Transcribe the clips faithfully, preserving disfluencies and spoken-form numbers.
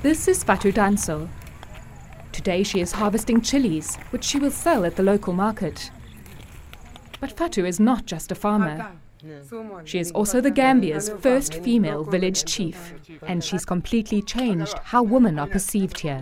This is Fatu Danso. Today she is harvesting chilies, which she will sell at the local market. But Fatu is not just a farmer. She is also the Gambia's first female village chief, and she's completely changed how women are perceived here.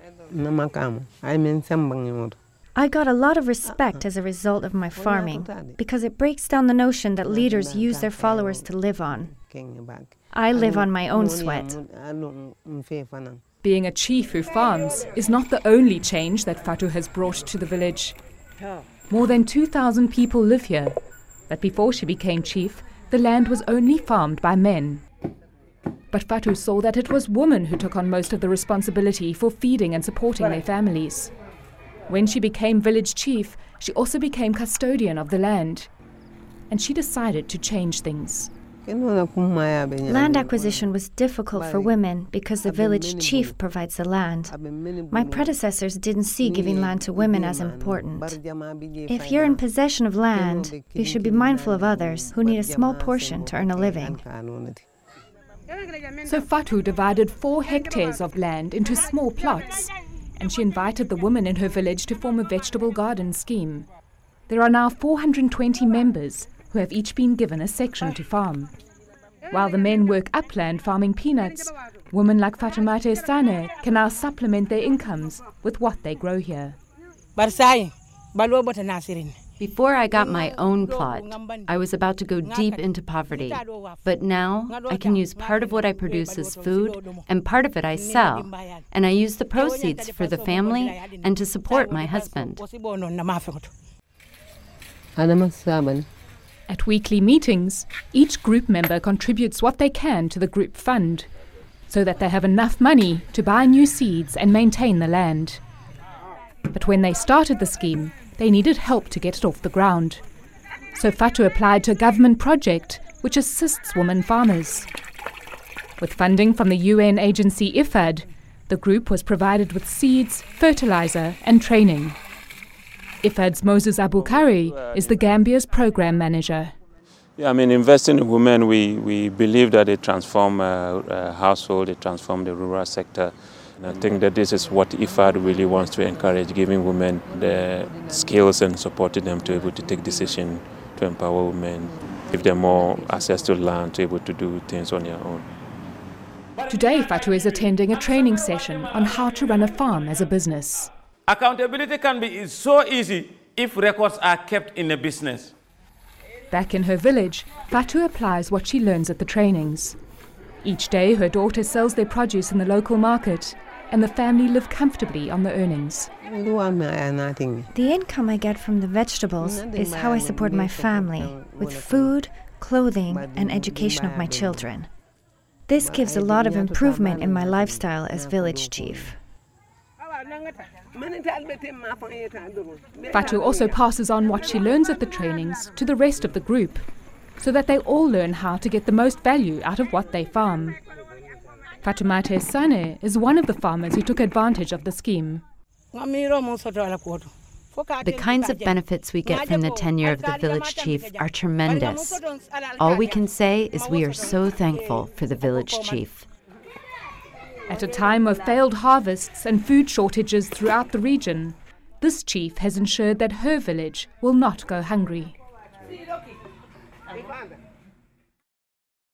I got a lot of respect as a result of my farming, because it breaks down the notion that leaders use their followers to live on. I live on my own sweat. Being a chief who farms is not the only change that Fatu has brought to the village. More than two thousand people live here, but before she became chief, the land was only farmed by men. But Fatu saw that it was women who took on most of the responsibility for feeding and supporting their families. When she became village chief, she also became custodian of the land, and she decided to change things. Land acquisition was difficult for women because the village chief provides the land. My predecessors didn't see giving land to women as important. If you're in possession of land, you should be mindful of others who need a small portion to earn a living. So Fatu divided four hectares of land into small plots, and she invited the women in her village to form a vegetable garden scheme. There are now four hundred twenty members who have each been given a section to farm. While the men work upland farming peanuts, women like Fatumata Sane can now supplement their incomes with what they grow here. Before I got my own plot, I was about to go deep into poverty. But now I can use part of what I produce as food and part of it I sell. And I use the proceeds for the family and to support my husband. At weekly meetings, each group member contributes what they can to the group fund, so that they have enough money to buy new seeds and maintain the land. But when they started the scheme, they needed help to get it off the ground. So Fatu applied to a government project which assists women farmers. With funding from the U N agency I F A D, the group was provided with seeds, fertilizer and training. I F A D's Moses Abukari is the Gambia's program manager. Yeah, I mean, investing in women, we, we believe that they transform a, a household, they transform the rural sector. And I think that this is what I F A D really wants to encourage, giving women the skills and supporting them to be able to take decisions, to empower women, give them more access to land, to be able to do things on their own. Today, Fatu is attending a training session on how to run a farm as a business. Accountability can be so easy if records are kept in a business. Back in her village, Fatu applies what she learns at the trainings. Each day, her daughter sells their produce in the local market, and the family live comfortably on the earnings. The income I get from the vegetables is how I support my family, with food, clothing, and education of my children. This gives a lot of improvement in my lifestyle as village chief. Fatu also passes on what she learns at the trainings to the rest of the group, so that they all learn how to get the most value out of what they farm. Fatumata Sane is one of the farmers who took advantage of the scheme. The kinds of benefits we get from the tenure of the village chief are tremendous. All we can say is we are so thankful for the village chief. At a time of failed harvests and food shortages throughout the region, this chief has ensured that her village will not go hungry.